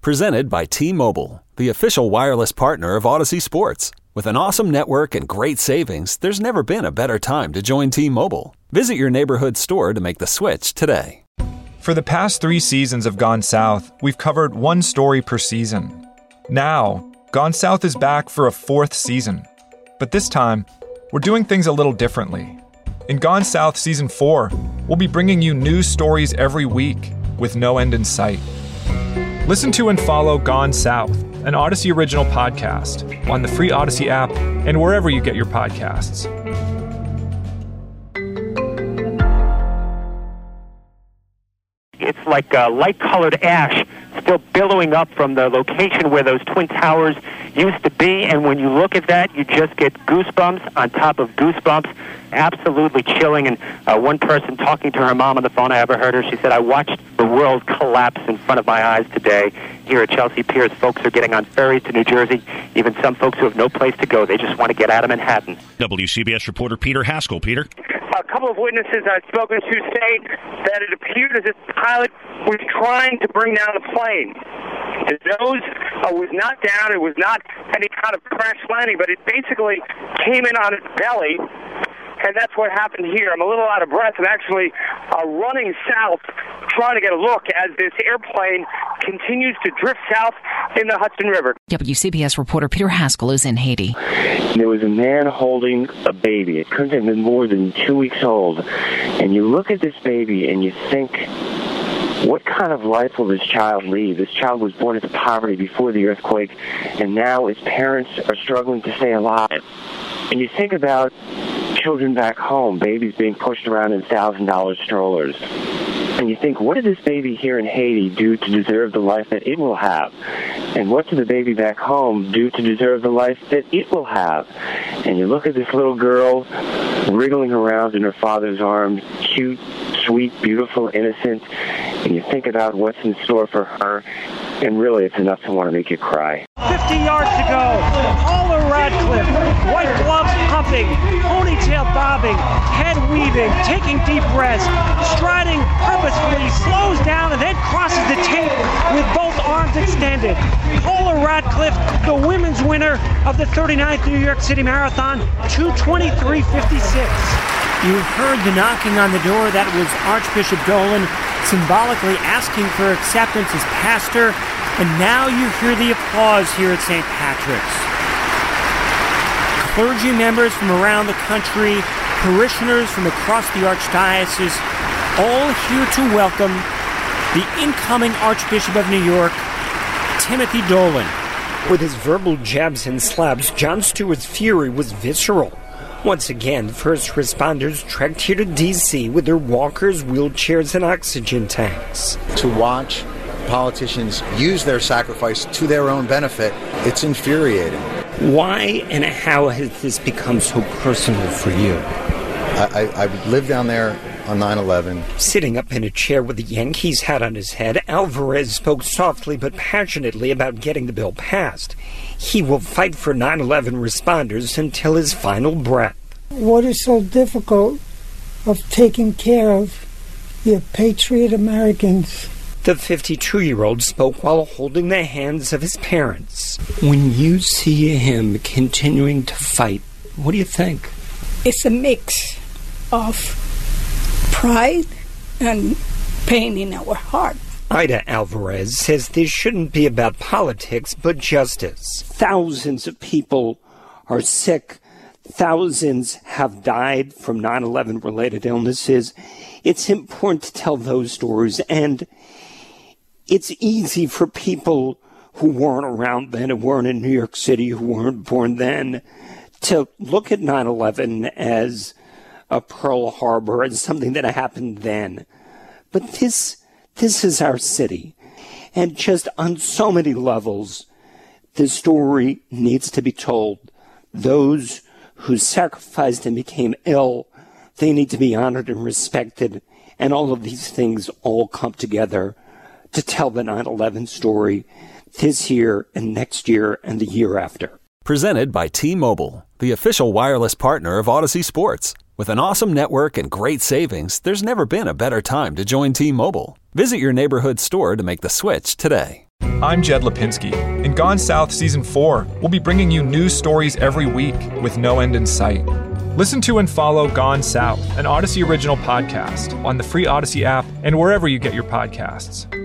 Presented by T-Mobile, the official wireless partner of Odyssey Sports. With an awesome network and great savings, there's never been a better time to join T-Mobile. Visit your neighborhood store to make the switch today. For the past 3 seasons of Gone South, we've covered one story per season. Now, Gone South is back for a 4th season. But this time, we're doing things a little differently. In Gone South Season 4, we'll be bringing you new stories every week with no end in sight. Listen to and follow Gone South, an Odyssey original podcast, on the free Odyssey app and wherever you get your podcasts. It's like light-colored ash still billowing up from the location where those Twin Towers used to be, and when you look at that, you just get goosebumps on top of goosebumps. Absolutely chilling. And one person talking to her mom on the phone, I ever heard her, she said, I watched the world collapse in front of my eyes today. Here at Chelsea Piers, folks are getting on ferries to New Jersey, even some folks who have no place to go. They just want to get out of Manhattan. WCBS reporter Peter Haskell. Peter? A couple of witnesses I've spoken to say that it appeared as if the pilot was trying to bring down the plane. The nose was not down. It was not any kind of crash landing, but it basically came in on its belly. And that's what happened here. I'm a little out of breath. I'm actually running south, trying to get a look as this airplane continues to drift south in the Hudson River. WCBS reporter Peter Haskell is in Haiti. There was a man holding a baby. It couldn't have been more than 2 weeks old. And you look at this baby and you think, what kind of life will this child lead? This child was born into poverty before the earthquake, and now his parents are struggling to stay alive. And you think about children back home, babies being pushed around in $1,000 strollers. And you think, what did this baby here in Haiti do to deserve the life that it will have? And what did the baby back home do to deserve the life that it will have? And you look at this little girl wriggling around in her father's arms, cute, sweet, beautiful, innocent, and you think about what's in store for her, and really it's enough to want to make you cry. 50 yards to go. Paula Radcliffe, white gloves pumping, ponytail bobbing, head weaving, taking deep breaths, striding purposefully, slows down and then crosses the tape with both arms extended. Paula Radcliffe, the women's winner of the 39th New York City Marathon, 2:23:56. You heard the knocking on the door. That was Archbishop Dolan symbolically asking for acceptance as pastor. And now you hear the applause here at St. Patrick's. Clergy members from around the country, parishioners from across the Archdiocese, all here to welcome the incoming Archbishop of New York, Timothy Dolan. With his verbal jabs and slaps, Jon Stewart's fury was visceral. Once again, first responders trekked here to D.C. with their walkers, wheelchairs, and oxygen tanks. To watch politicians use their sacrifice to their own benefit, it's infuriating. Why and how has this become so personal for you? I lived down there on 9/11. Sitting up in a chair with a Yankees hat on his head, Alvarez spoke softly but passionately about getting the bill passed. He will fight for 9/11 responders until his final breath. What is so difficult of taking care of your patriot Americans? The 52-year-old spoke while holding the hands of his parents. When you see him continuing to fight, what do you think? It's a mix of pride and pain in our heart. Ida Alvarez says this shouldn't be about politics, but justice. Thousands of people are sick. Thousands have died from 9/11 related illnesses. It's important to tell those stories, and it's easy for people who weren't around then, who weren't in New York City, who weren't born then, to look at 9/11 as a Pearl Harbor, as something that happened then. But this is our city. And just on so many levels, this story needs to be told. Those who sacrificed and became ill, they need to be honored and respected. And all of these things all come together to tell the 9/11 story this year and next year and the year after. Presented by T-Mobile, the official wireless partner of Odyssey Sports. With an awesome network and great savings, there's never been a better time to join T-Mobile. Visit your neighborhood store to make the switch today. I'm Jed Lipinski. In Gone South Season 4, we'll be bringing you news stories every week with no end in sight. Listen to and follow Gone South, an Odyssey original podcast, on the free Odyssey app and wherever you get your podcasts.